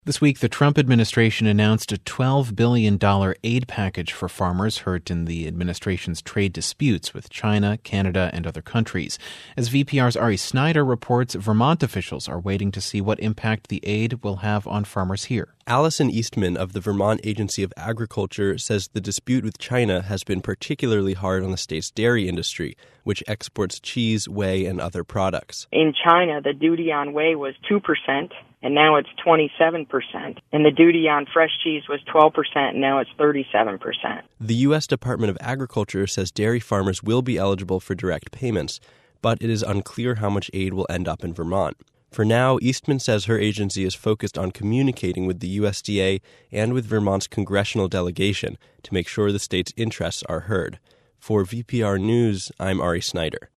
This week, the Trump administration announced a $12 billion aid package for farmers hurt in the administration's trade disputes with China, Canada, and other countries. As VPR's Ari Snyder reports, Vermont officials are waiting to see what impact the aid will have on farmers here. Allison Eastman of the Vermont Agency of Agriculture says the dispute with China has been particularly hard on the state's dairy industry, which exports cheese, whey, and other products. In China, the duty on whey was 2%, and now it's 27%. And the duty on fresh cheese was 12%, and now it's 37%. The U.S. Department of Agriculture says dairy farmers will be eligible for direct payments, but it is unclear how much aid will end up in Vermont. For now, Eastman says her agency is focused on communicating with the USDA and with Vermont's congressional delegation to make sure the state's interests are heard. For VPR News, I'm Ari Snyder.